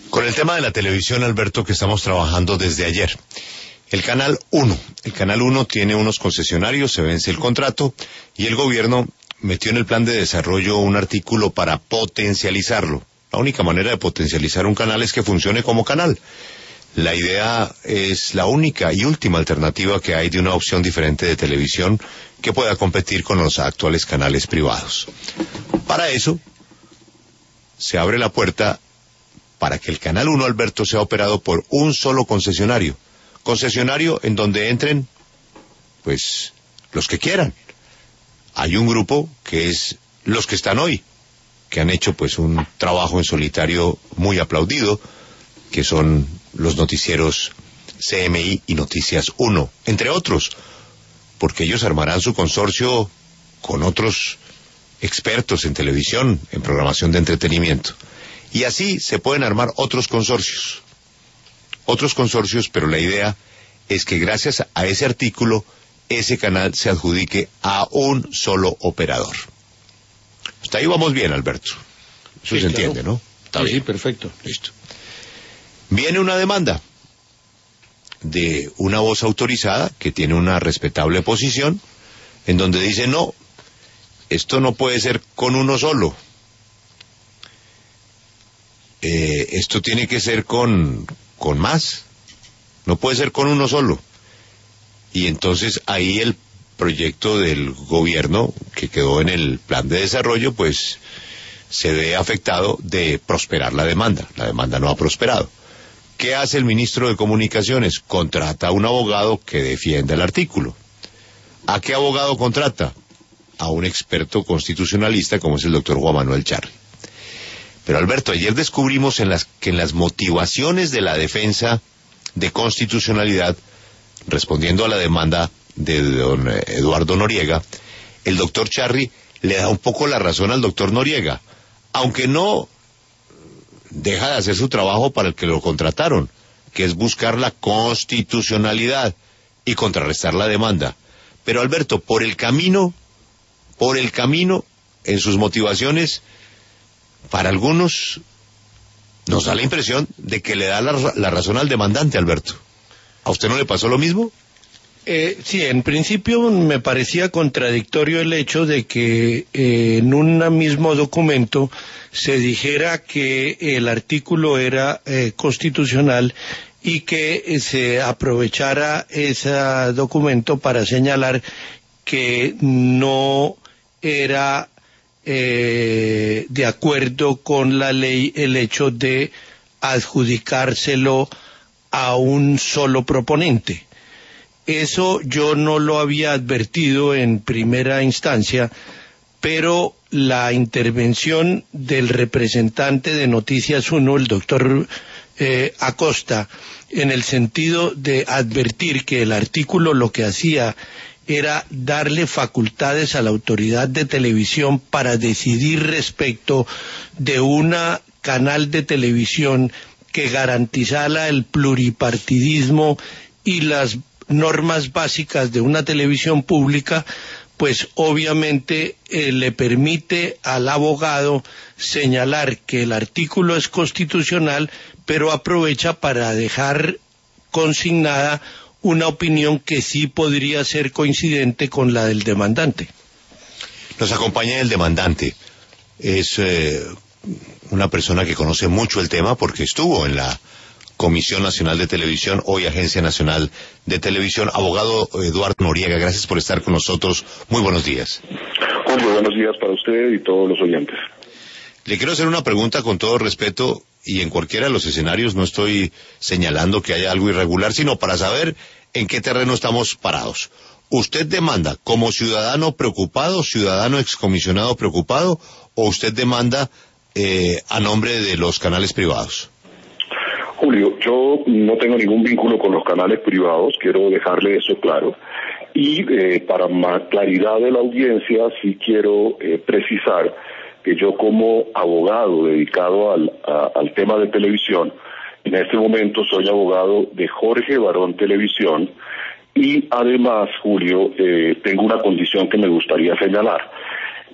Con el tema de la televisión, Alberto, que estamos trabajando desde ayer. El Canal 1 tiene unos concesionarios, se vence el contrato y el gobierno metió en el plan de desarrollo un artículo para potencializarlo. La única manera de potencializar un canal es que funcione como canal. La idea es la única y última alternativa que hay de una opción diferente de televisión que pueda competir con los actuales canales privados. Para eso, se abre la puerta para que el Canal 1, Alberto, sea operado por un solo concesionario. Concesionario en donde entren, pues, los que quieran. Hay un grupo que es los que están hoy, que han hecho, pues, un trabajo en solitario muy aplaudido, que son los noticieros CMI y Noticias 1, entre otros, porque ellos armarán su consorcio con otros expertos en televisión, en programación de entretenimiento. Y así se pueden armar otros consorcios, pero la idea es que gracias a ese artículo, ese canal se adjudique a un solo operador. Hasta ahí vamos bien, Alberto. Eso sí, se entiende, ¿no? Está bien. Sí, perfecto. Listo. Viene una demanda de una voz autorizada que tiene una respetable posición, en donde dice, no, esto no puede ser con uno solo. Esto tiene que ser con más, no puede ser con uno solo. Y entonces ahí el proyecto del gobierno que quedó en el plan de desarrollo, pues se ve afectado de prosperar la demanda. La demanda no ha prosperado. ¿Qué hace el ministro de Comunicaciones? Contrata a un abogado que defienda el artículo. ¿A qué abogado contrata? A un experto constitucionalista como es el doctor Juan Manuel Charri. Pero Alberto, ayer descubrimos que en las motivaciones de la defensa de constitucionalidad, respondiendo a la demanda de don Eduardo Noriega, el doctor Charri le da un poco la razón al doctor Noriega, aunque no deja de hacer su trabajo para el que lo contrataron, que es buscar la constitucionalidad y contrarrestar la demanda. Pero Alberto, por el camino, en sus motivaciones, para algunos nos da la impresión de que le da la razón al demandante, Alberto. ¿A usted no le pasó lo mismo? Sí, en principio me parecía contradictorio el hecho de que en un mismo documento se dijera que el artículo era constitucional y que se aprovechara ese documento para señalar que no era de acuerdo con la ley el hecho de adjudicárselo a un solo proponente. Eso yo no lo había advertido en primera instancia, pero la intervención del representante de Noticias 1, el doctor Acosta, en el sentido de advertir que el artículo lo que hacía era darle facultades a la autoridad de televisión para decidir respecto de una canal de televisión que garantizara el pluripartidismo y las normas básicas de una televisión pública, pues obviamente le permite al abogado señalar que el artículo es constitucional, pero aprovecha para dejar consignada una opinión que sí podría ser coincidente con la del demandante. Nos acompaña el demandante. Es una persona que conoce mucho el tema porque estuvo en la Comisión Nacional de Televisión, hoy Agencia Nacional de Televisión. Abogado Eduardo Noriega, gracias por estar con nosotros. Muy buenos días. Julio, buenos días para usted y todos los oyentes. Le quiero hacer una pregunta con todo respeto, y en cualquiera de los escenarios no estoy señalando que haya algo irregular, sino para saber en qué terreno estamos parados. ¿Usted demanda como ciudadano preocupado, ciudadano excomisionado preocupado, o usted demanda a nombre de los canales privados? Julio, yo no tengo ningún vínculo con los canales privados, quiero dejarle eso claro. Y para más claridad de la audiencia, sí quiero precisar que yo como abogado dedicado al tema de televisión, en este momento soy abogado de Jorge Barón Televisión y además, Julio, tengo una condición que me gustaría señalar.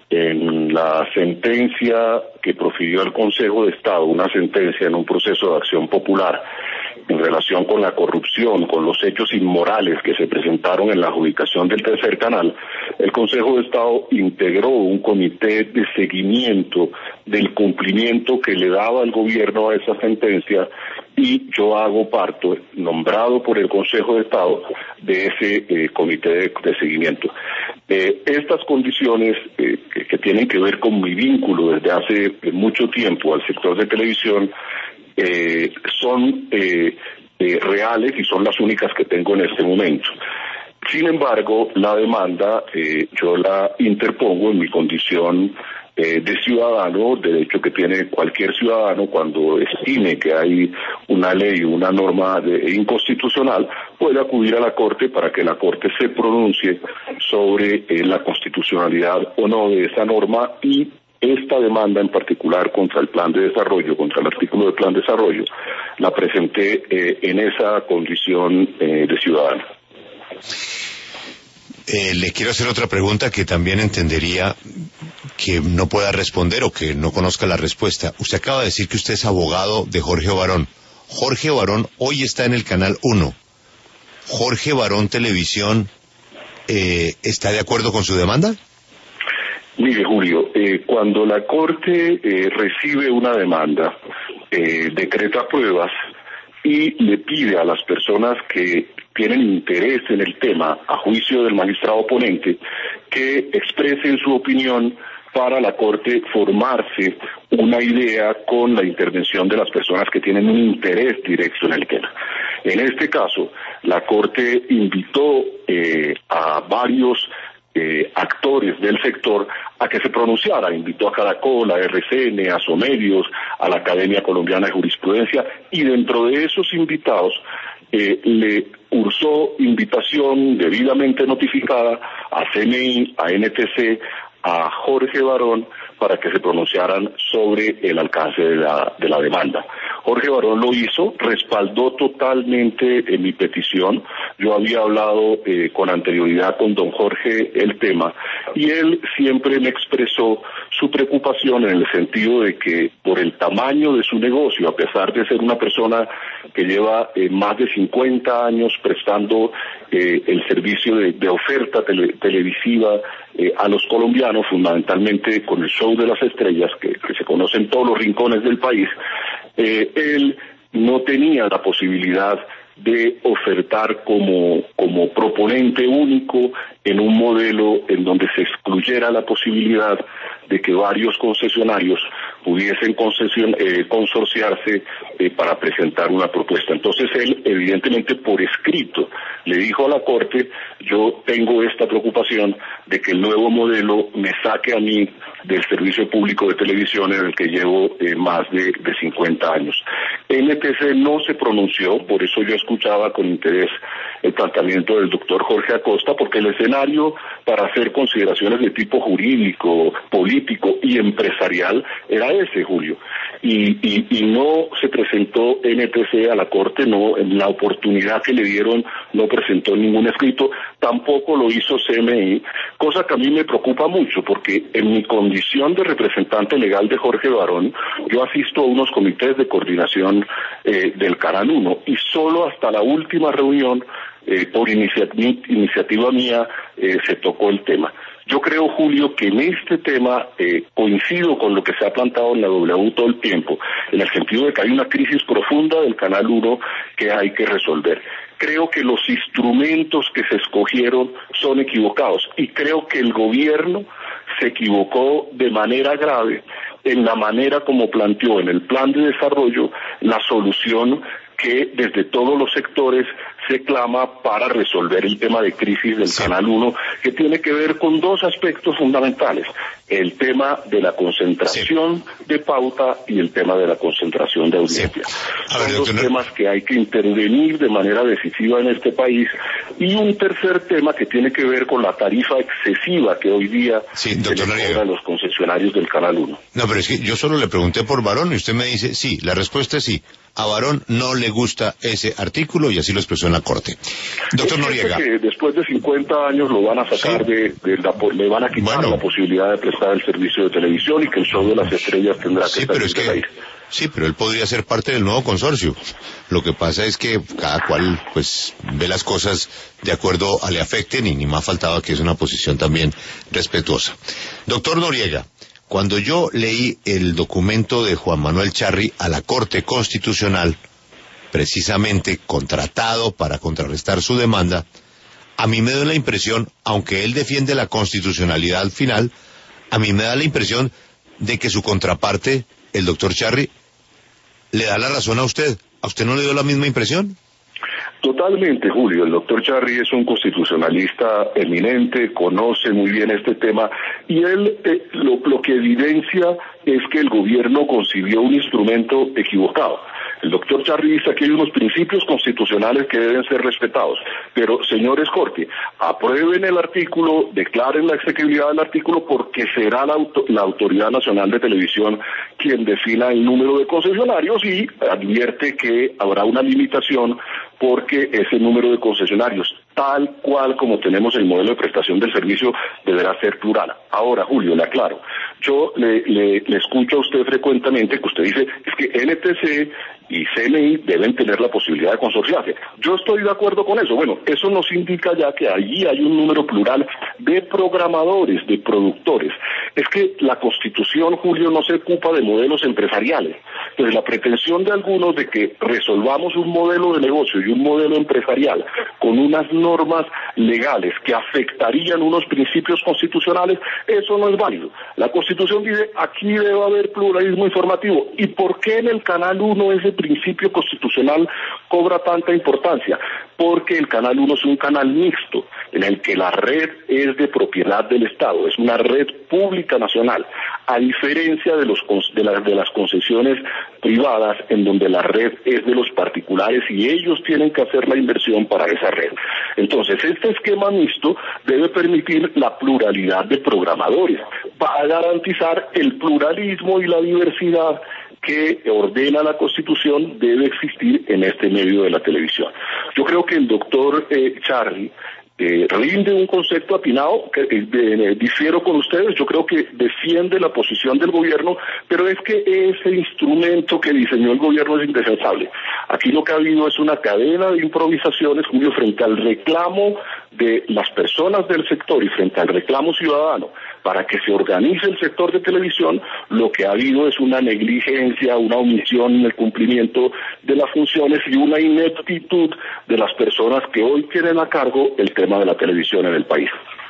en la sentencia que profirió el Consejo de Estado, una sentencia en un proceso de acción popular en relación con la corrupción, con los hechos inmorales que se presentaron en la adjudicación del tercer canal, el Consejo de Estado integró un comité de seguimiento del cumplimiento que le daba el gobierno a esa sentencia, y yo hago parte, nombrado por el Consejo de Estado, de ese comité de seguimiento. Estas condiciones que tienen que ver con mi vínculo desde hace mucho tiempo al sector de televisión son reales y son las únicas que tengo en este momento. Sin embargo, la demanda yo la interpongo en mi condición de ciudadano, derecho que tiene cualquier ciudadano cuando estime que hay una ley o una norma inconstitucional, puede acudir a la Corte para que la Corte se pronuncie sobre la constitucionalidad o no de esa norma. Y esta demanda en particular contra el plan de desarrollo, contra el artículo del plan de desarrollo, la presenté en esa condición de ciudadano. Le quiero hacer otra pregunta que también entendería que no pueda responder o que no conozca la respuesta. Usted acaba de decir que usted es abogado de Jorge Barón. Jorge Barón hoy está en el Canal 1. ¿Jorge Barón Televisión está de acuerdo con su demanda? Mire, Julio, cuando la Corte recibe una demanda, decreta pruebas y le pide a las personas que tienen interés en el tema, a juicio del magistrado oponente, que expresen su opinión para la Corte formarse una idea con la intervención de las personas que tienen un interés directo en el tema. En este caso, la Corte invitó a varios actores del sector a que se pronunciara, invitó a Caracol, a RCN, a Somedios, a la Academia Colombiana de Jurisprudencia, y dentro de esos invitados le cursó invitación debidamente notificada a CNI, a NTC, a Jorge Barón, para que se pronunciaran sobre el alcance de la demanda. Jorge Barón lo hizo, respaldó totalmente mi petición. Yo había hablado con anterioridad con don Jorge el tema, y él siempre me expresó su preocupación en el sentido de que por el tamaño de su negocio, a pesar de ser una persona que lleva más de 50 años prestando el servicio de oferta televisiva a los colombianos, fundamentalmente con el show de las estrellas, que se conoce en todos los rincones del país, él no tenía la posibilidad de ofertar como proponente único en un modelo en donde se excluyera la posibilidad de que varios concesionarios pudiesen consorciarse para presentar una propuesta. Entonces él, evidentemente por escrito, le dijo a la Corte: yo tengo esta preocupación de que el nuevo modelo me saque a mí del servicio público de televisión en el que llevo más de 50 años. NTC no se pronunció, por eso yo escuchaba con interés el planteamiento del doctor Jorge Acosta, porque el escenario para hacer consideraciones de tipo jurídico, político y empresarial era ese, Julio. Y no se presentó NTC a la Corte, no, en la oportunidad que le dieron no presentó ningún escrito, tampoco lo hizo CMI, cosa que a mí me preocupa mucho, porque en mi condición de representante legal de Jorge Barón, yo asisto a unos comités de coordinación del Canal 1, y solo hasta la última reunión, por iniciativa mía, se tocó el tema. Yo creo, Julio, que en este tema coincido con lo que se ha plantado en la W todo el tiempo, en el sentido de que hay una crisis profunda del Canal 1 que hay que resolver. Creo que los instrumentos que se escogieron son equivocados, y creo que el gobierno se equivocó de manera grave en la manera como planteó en el plan de desarrollo la solución que desde todos los sectores se clama para resolver el tema de crisis del Canal 1, que tiene que ver con dos aspectos fundamentales: el tema de la concentración de pauta y el tema de la concentración de audiencia. Son dos temas que hay que intervenir de manera decisiva en este país. Y un tercer tema que tiene que ver con la tarifa excesiva que hoy día se le cobra a los concesionarios del Canal 1. No, pero es que yo solo le pregunté por Barón y usted me dice sí, la respuesta es sí. A Barón no le gusta ese artículo y así lo expresó en la Corte. Doctor Noriega. Que después de 50 años lo van a sacar le van a quitar la posibilidad de prestar el servicio de televisión y que el show de las estrellas tendrá que estar en el aire. Sí, pero él podría ser parte del nuevo consorcio. Lo que pasa es que cada cual pues ve las cosas de acuerdo a le afecten y ni más faltaba que es una posición también respetuosa. Doctor Noriega, cuando yo leí el documento de Juan Manuel Charri a la Corte Constitucional, precisamente contratado para contrarrestar su demanda, a mí me da la impresión, aunque él defiende la constitucionalidad final, a mí me da la impresión de que su contraparte, el doctor Charri, le da la razón a usted. ¿A usted no le dio la misma impresión? Totalmente, Julio. El doctor Charri es un constitucionalista eminente, conoce muy bien este tema y él lo que evidencia es que el gobierno concibió un instrumento equivocado. El doctor Charri dice que hay unos principios constitucionales que deben ser respetados, pero señores Corte, aprueben el artículo, declaren la exequibilidad del artículo porque será la Autoridad Nacional de Televisión quien defina el número de concesionarios y advierte que habrá una limitación porque ese número de concesionarios, tal cual como tenemos el modelo de prestación del servicio, deberá ser plural. Ahora, Julio, le aclaro, yo le escucho a usted frecuentemente que usted dice, es que NTC y CNI deben tener la posibilidad de consorciarse. Yo estoy de acuerdo con eso. Bueno, eso nos indica ya que allí hay un número plural de programadores, de productores. Es que la Constitución, Julio, no se ocupa de modelos empresariales. Entonces, la pretensión de algunos de que resolvamos un modelo de negocio y un modelo empresarial con unas normas legales que afectarían unos principios constitucionales, eso no es válido. La Constitución dice, aquí debe haber pluralismo informativo. ¿Y por qué en el Canal 1 ese principio constitucional cobra tanta importancia? Porque el Canal 1 es un canal mixto, en el que la red es de propiedad del Estado, es una red pública nacional, a diferencia de las concesiones privadas, en donde la red es de los particulares y ellos tienen que hacer la inversión para esa red. Entonces, este esquema mixto debe permitir la pluralidad de programadores, para garantizar el pluralismo y la diversidad que ordena la Constitución debe existir en este medio de la televisión. Yo creo que el doctor Charri rinde un concepto atinado, que difiero con ustedes, yo creo que defiende la posición del gobierno, pero es que ese instrumento que diseñó el gobierno es indefensable. Aquí lo que ha habido es una cadena de improvisaciones, Julio, frente al reclamo de las personas del sector y frente al reclamo ciudadano para que se organice el sector de televisión. Lo que ha habido es una negligencia, una omisión en el cumplimiento de las funciones y una ineptitud de las personas que hoy tienen a cargo el tema de la televisión en el país.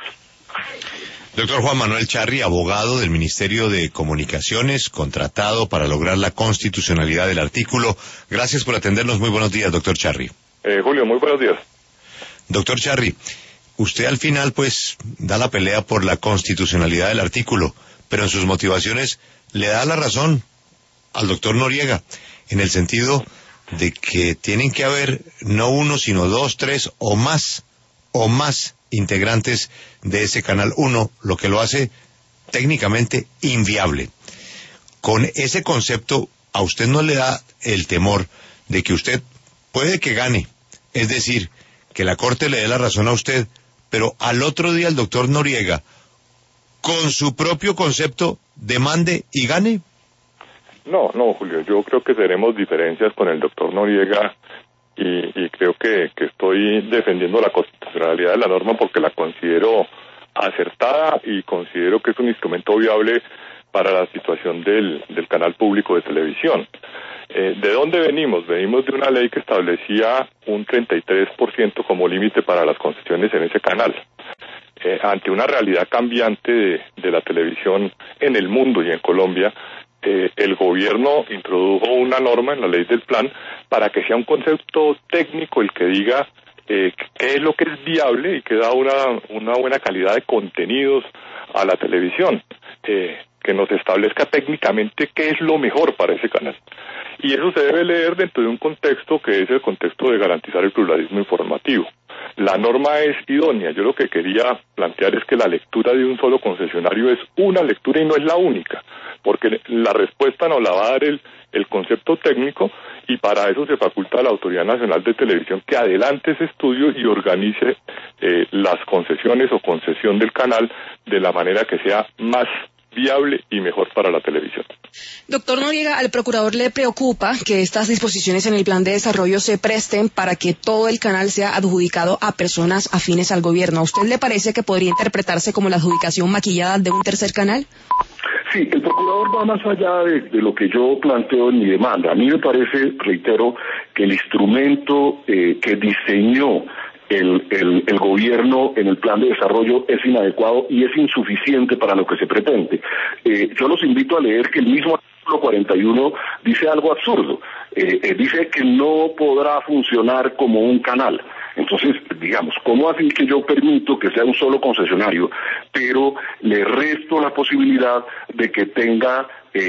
Doctor Juan Manuel Charri, abogado del Ministerio de Comunicaciones, contratado para lograr la constitucionalidad del artículo. Gracias por atendernos. Muy buenos días, doctor Charri. Julio, muy buenos días. Doctor Charri, usted al final pues da la pelea por la constitucionalidad del artículo, pero en sus motivaciones le da la razón al doctor Noriega, en el sentido de que tienen que haber no uno, sino dos, tres o más integrantes de ese Canal 1, lo que lo hace técnicamente inviable. Con ese concepto, ¿a usted no le da el temor de que usted puede que gane? Es decir, que la Corte le dé la razón a usted, pero al otro día el doctor Noriega, con su propio concepto, demande y gane. No, Julio, yo creo que tenemos diferencias con el doctor Noriega y creo que estoy defendiendo la constitucionalidad de la norma porque la considero acertada y considero que es un instrumento viable para la situación del canal público de televisión. ¿De dónde venimos? Venimos de una ley que establecía un 33% como límite para las concesiones en ese canal. Ante una realidad cambiante de la televisión en el mundo y en Colombia, el gobierno introdujo una norma en la ley del plan para que sea un concepto técnico el que diga qué es lo que es viable y que da una buena calidad de contenidos a la televisión. que nos establezca técnicamente qué es lo mejor para ese canal. Y eso se debe leer dentro de un contexto que es el contexto de garantizar el pluralismo informativo. La norma es idónea. Yo lo que quería plantear es que la lectura de un solo concesionario es una lectura y no es la única, porque la respuesta nos la va a dar el concepto técnico, y para eso se faculta a la Autoridad Nacional de Televisión que adelante ese estudio y organice las concesiones o concesión del canal de la manera que sea más viable y mejor para la televisión. Doctor Noriega, al procurador le preocupa que estas disposiciones en el plan de desarrollo se presten para que todo el canal sea adjudicado a personas afines al gobierno. ¿A usted le parece que podría interpretarse como la adjudicación maquillada de un tercer canal? Sí, el procurador va más allá de lo que yo planteo en mi demanda. A mí me parece, reitero, que el instrumento que diseñó el gobierno en el plan de desarrollo es inadecuado y es insuficiente para lo que se pretende. Yo los invito a leer que el mismo artículo 41 dice algo absurdo. Dice que no podrá funcionar como un canal. Entonces, digamos, ¿cómo así que yo permito que sea un solo concesionario, pero le resto la posibilidad de que tenga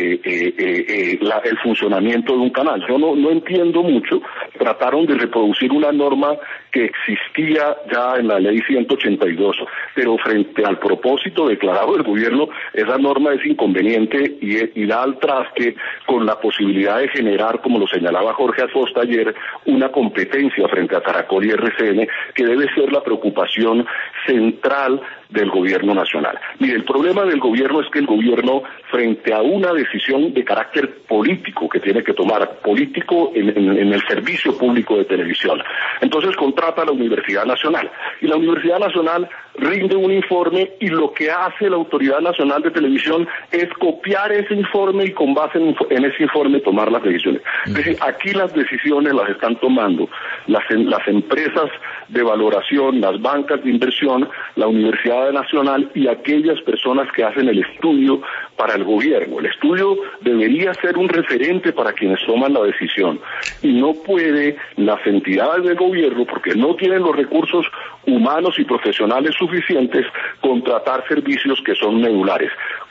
el funcionamiento de un canal? Yo no entiendo mucho. Trataron de reproducir una norma que existía ya en la ley 182, pero frente al propósito declarado del gobierno, esa norma es inconveniente y da al traste con la posibilidad de generar, como lo señalaba Jorge Acosta ayer, una competencia frente a Caracol y RCN, que debe ser la preocupación central del gobierno nacional. Mire, el problema del gobierno es que el gobierno, frente a una decisión de carácter político que tiene que tomar, político en el servicio público de televisión, entonces contrata a la Universidad Nacional, y la Universidad Nacional rinde un informe, y lo que hace la Autoridad Nacional de Televisión es copiar ese informe y con base en ese informe tomar las decisiones. Es decir, aquí las decisiones las están tomando las empresas de valoración, las bancas de inversión, la Universidad Nacional y aquellas personas que hacen el estudio para el gobierno. El estudio debería ser un referente para quienes toman la decisión, y no puede las entidades del gobierno, porque no tienen los recursos humanos y profesionales suficientes, contratar servicios que son medulares.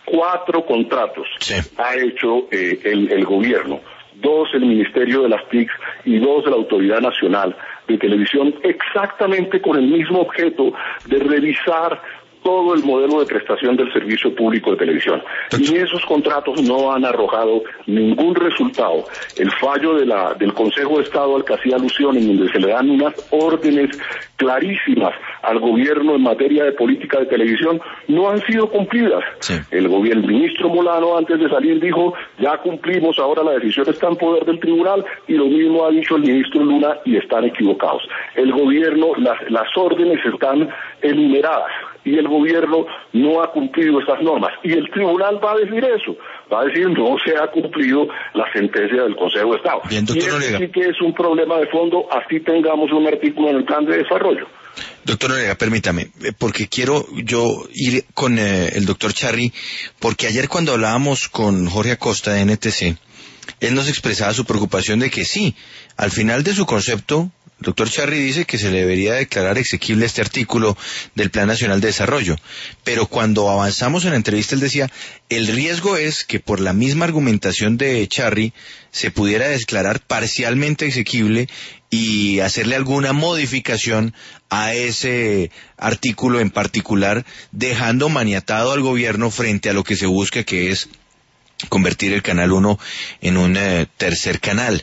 4 contratos ha hecho el gobierno, 2 el Ministerio de las TIC y 2 de la Autoridad Nacional de Televisión, exactamente con el mismo objeto de revisar todo el modelo de prestación del servicio público de televisión. Y esos contratos no han arrojado ningún resultado. El fallo del Consejo de Estado al que hacía alusión, en donde se le dan unas órdenes clarísimas al gobierno en materia de política de televisión, no han sido cumplidas. Sí. El ministro Molano, antes de salir, dijo: ya cumplimos, ahora la decisión está en poder del tribunal, y lo mismo ha dicho el ministro Luna, y están equivocados. El gobierno, las órdenes están enumeradas, y el gobierno no ha cumplido esas normas, y el tribunal va a decir eso, va a decir no se ha cumplido la sentencia del Consejo de Estado. Bien, doctor Noriega. Sí que es un problema de fondo, así tengamos un artículo en el plan de desarrollo. Doctor Noriega, permítame, porque quiero yo ir con el doctor Charri, porque ayer cuando hablábamos con Jorge Acosta de NTC, él nos expresaba su preocupación de que sí, al final de su concepto, el doctor Charri dice que se le debería declarar exequible este artículo del Plan Nacional de Desarrollo, pero cuando avanzamos en la entrevista él decía, el riesgo es que por la misma argumentación de Charri se pudiera declarar parcialmente exequible y hacerle alguna modificación a ese artículo en particular, dejando maniatado al gobierno frente a lo que se busca, que es convertir el Canal 1 en un tercer canal.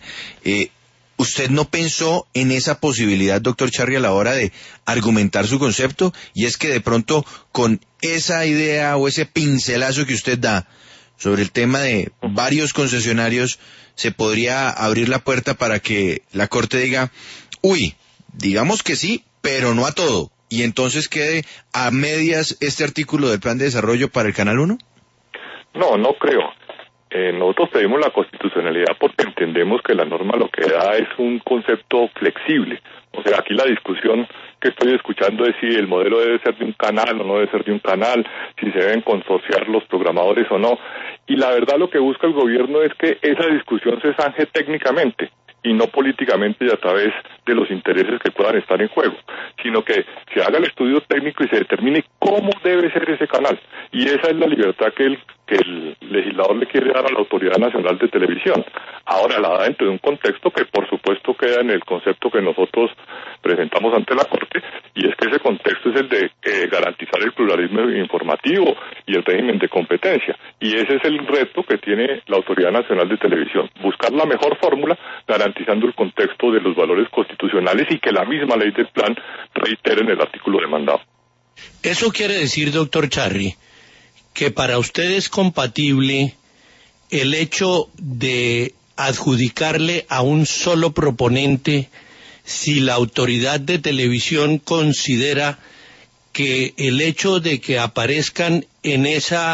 ¿Usted no pensó en esa posibilidad, doctor Charri, a la hora de argumentar su concepto? Y es que de pronto con esa idea o ese pincelazo que usted da sobre el tema de varios concesionarios, se podría abrir la puerta para que la Corte diga, uy, digamos que sí, pero no a todo, y entonces quede a medias este artículo del Plan de Desarrollo para el Canal 1? No creo. Nosotros pedimos la constitucionalidad porque entendemos que la norma lo que da es un concepto flexible. O sea, aquí la discusión que estoy escuchando es si el modelo debe ser de un canal o no debe ser de un canal, si se deben consorciar los programadores o no. Y la verdad lo que busca el gobierno es que esa discusión se zanje técnicamente y no políticamente y a través de los intereses que puedan estar en juego, sino que se haga el estudio técnico y se determine cómo debe ser ese canal. Y esa es la libertad que que el legislador le quiere dar a la Autoridad Nacional de Televisión. Ahora la da dentro de un contexto que por supuesto queda en el concepto que nosotros presentamos ante la Corte, y es que ese contexto es el de garantizar el pluralismo informativo y el régimen de competencia, y ese es el reto que tiene la Autoridad Nacional de Televisión, buscar la mejor fórmula garantizando el contexto de los valores constitucionales y que la misma ley del plan reitere en el artículo demandado. Eso quiere decir, doctor Charri, que para usted es compatible el hecho de adjudicarle a un solo proponente si la Autoridad de Televisión considera que el hecho de que aparezcan en esa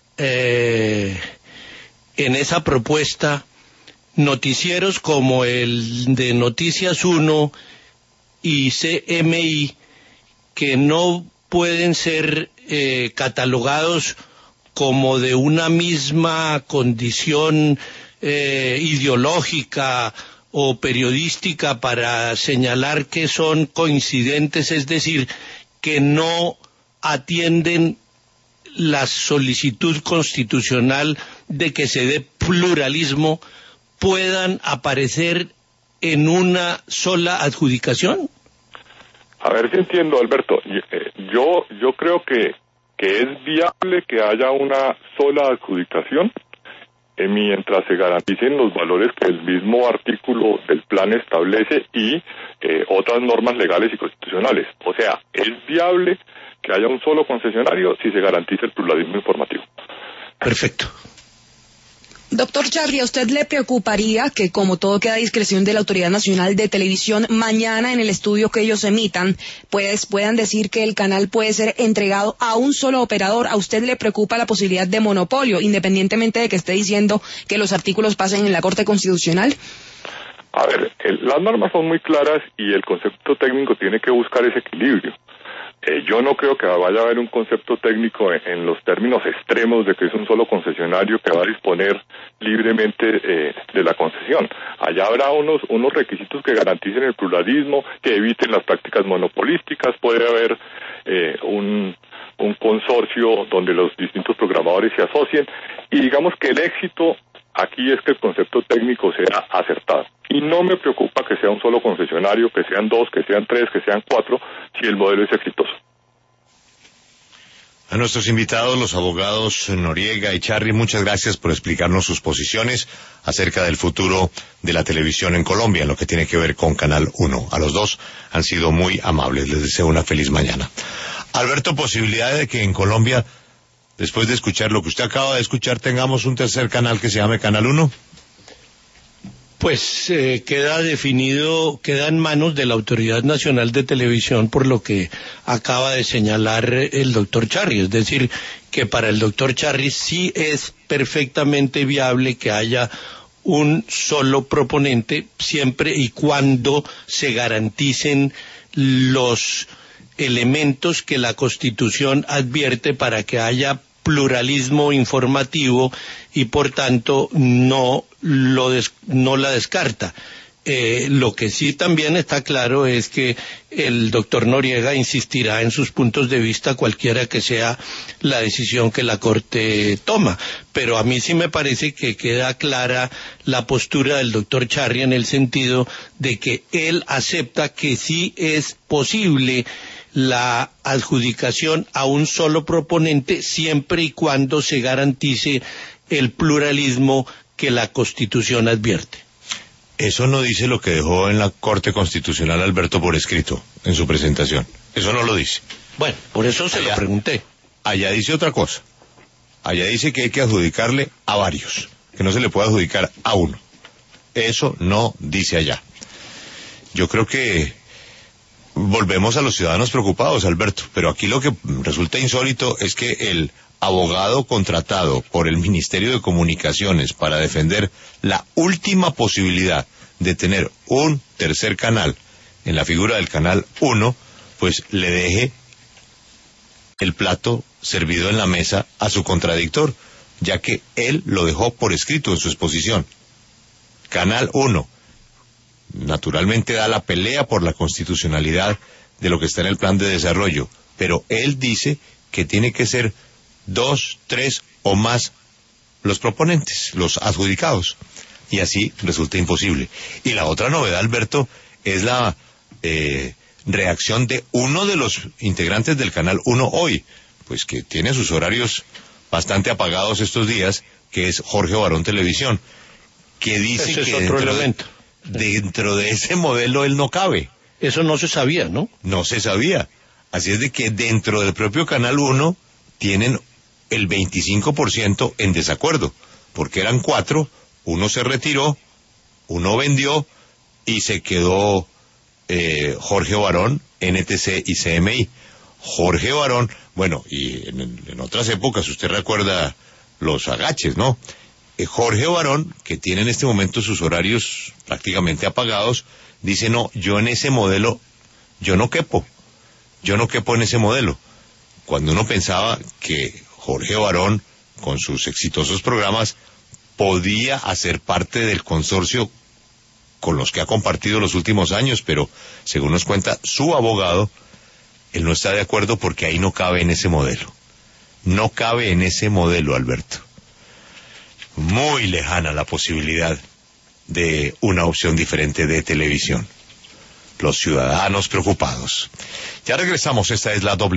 propuesta noticieros como el de Noticias 1 y CMI, que no pueden ser catalogados como de una misma condición ideológica o periodística para señalar que son coincidentes, es decir, que no atienden la solicitud constitucional de que se dé pluralismo, puedan aparecer en una sola adjudicación? A ver si entiendo, Alberto. Yo creo que es viable que haya una sola adjudicación mientras se garanticen los valores que el mismo artículo del plan establece y otras normas legales y constitucionales. O sea, es viable que haya un solo concesionario si se garantiza el pluralismo informativo. Perfecto. Doctor Charri, ¿a usted le preocuparía que, como todo queda a discreción de la Autoridad Nacional de Televisión, mañana en el estudio que ellos emitan, pues puedan decir que el canal puede ser entregado a un solo operador? ¿A usted le preocupa la posibilidad de monopolio, independientemente de que esté diciendo que los artículos pasen en la Corte Constitucional? A ver, las normas son muy claras y el concepto técnico tiene que buscar ese equilibrio. Yo no creo que vaya a haber un concepto técnico en los términos extremos de que es un solo concesionario que va a disponer libremente de la concesión. Allá habrá unos requisitos que garanticen el pluralismo, que eviten las prácticas monopolísticas. Puede haber un consorcio donde los distintos programadores se asocien, y digamos que el éxito aquí es que el concepto técnico sea acertado. Y no me preocupa que sea un solo concesionario, que sean 2, que sean 3, que sean 4, si el modelo es exitoso. A nuestros invitados, los abogados Noriega y Charri, muchas gracias por explicarnos sus posiciones acerca del futuro de la televisión en Colombia, en lo que tiene que ver con Canal 1. A los dos han sido muy amables. Les deseo una feliz mañana. Alberto, ¿posibilidad de que en Colombia, después de escuchar lo que usted acaba de escuchar, tengamos un tercer canal que se llame Canal 1? Pues queda definido, queda en manos de la Autoridad Nacional de Televisión, por lo que acaba de señalar el doctor Charri. Es decir, que para el doctor Charri sí es perfectamente viable que haya un solo proponente, siempre y cuando se garanticen los elementos que la Constitución advierte para que haya pluralismo informativo, y por tanto no la descarta. Lo que sí también está claro es que el doctor Noriega insistirá en sus puntos de vista cualquiera que sea la decisión que la Corte toma, pero a mí sí me parece que queda clara la postura del doctor Charri en el sentido de que él acepta que sí es posible la adjudicación a un solo proponente siempre y cuando se garantice el pluralismo que la Constitución advierte. Eso no dice lo que dejó en la Corte Constitucional Alberto por escrito en su presentación. Eso no lo dice. Bueno, por eso se lo pregunté. Allá dice otra cosa. Allá dice que hay que adjudicarle a varios, que no se le puede adjudicar a uno. Eso no dice allá. Yo creo que volvemos a los ciudadanos preocupados, Alberto, pero aquí lo que resulta insólito es que el abogado contratado por el Ministerio de Comunicaciones para defender la última posibilidad de tener un tercer canal en la figura del Canal 1, pues le deje el plato servido en la mesa a su contradictor, ya que él lo dejó por escrito en su exposición. Canal 1. Naturalmente da la pelea por la constitucionalidad de lo que está en el plan de desarrollo, pero él dice que tiene que ser 2, 3 o más los proponentes, los adjudicados. Y así resulta imposible. Y la otra novedad, Alberto, es la reacción de uno de los integrantes del Canal 1 hoy, pues que tiene sus horarios bastante apagados estos días, que es Jorge Barón Televisión, que dice ese que es otro elemento. Dentro de ese modelo él no cabe. Eso no se sabía, ¿no? No se sabía. Así es de que dentro del propio Canal 1 tienen el 25% en desacuerdo, porque eran 4, uno se retiró, uno vendió y se quedó Jorge Barón, NTC y CMI. Jorge Barón, bueno, y en otras épocas, usted recuerda los agaches, ¿no? Jorge Barón, que tiene en este momento sus horarios prácticamente apagados, dice, no, yo en ese modelo, yo no quepo en ese modelo. Cuando uno pensaba que Jorge Barón, con sus exitosos programas, podía hacer parte del consorcio con los que ha compartido los últimos años, pero según nos cuenta su abogado, él no está de acuerdo porque ahí no cabe en ese modelo. No cabe en ese modelo, Alberto. Muy lejana la posibilidad de una opción diferente de televisión. Los ciudadanos preocupados. Ya regresamos, esta es la doble.